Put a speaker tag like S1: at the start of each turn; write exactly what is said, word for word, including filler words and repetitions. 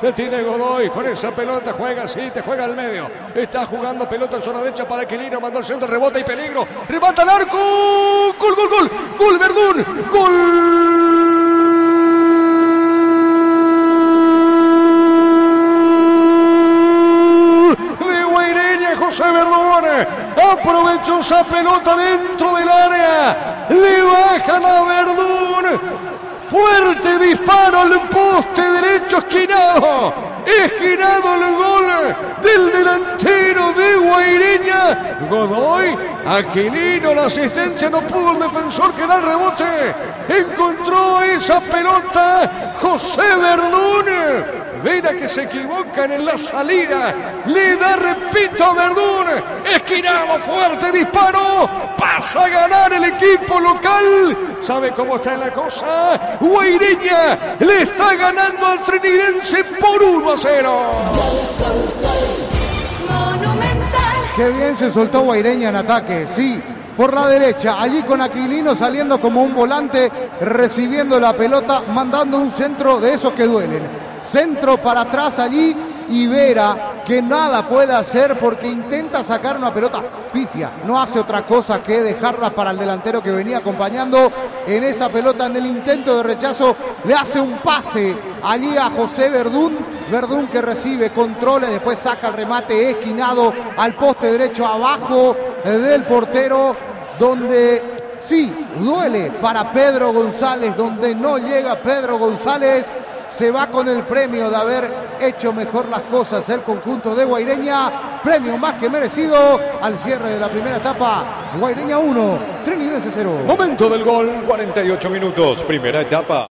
S1: La tiene Godoy. Con esa pelota juega así, te juega al medio. Está jugando pelota en zona derecha para Aquilino. Mandó el centro, rebota y peligro. Remata al arco. Gol, gol, gol. Gol, Verdún. Gol. José Verdún aprovechó esa pelota dentro del área, le bajan a Verdún, fuerte disparo al poste derecho esquinado, esquinado el gol del delantero de Guaireña. Godoy, Aquilino, la asistencia, no pudo el defensor que da el rebote, encontró esa pelota José Verdún. Vera que se equivocan en la salida, le da, repito, a Verdún, esquinado, fuerte disparo, pasa a ganar el equipo local. ¿Sabe cómo está la cosa? Guaireña le está ganando al Trinidense por uno a cero.
S2: Qué bien se soltó Guaireña en ataque, sí, por la derecha, allí con Aquilino saliendo como un volante, recibiendo la pelota, mandando un centro de esos que duelen. Centro para atrás allí y Vera que nada puede hacer porque intenta sacar una pelota pifia, no hace otra cosa que dejarla para el delantero que venía acompañando en esa pelota. En el intento de rechazo le hace un pase allí a José Verdún, Verdún que recibe, controla y después saca el remate esquinado al poste derecho abajo del portero, donde sí, duele para Pedro González, donde no llega Pedro González. Se va con el premio de haber hecho mejor las cosas el conjunto de Guaireña. Premio más que merecido al cierre de la primera etapa. Guaireña uno, Trinidense cero.
S1: Momento del gol.
S3: cuarenta y ocho minutos, primera etapa.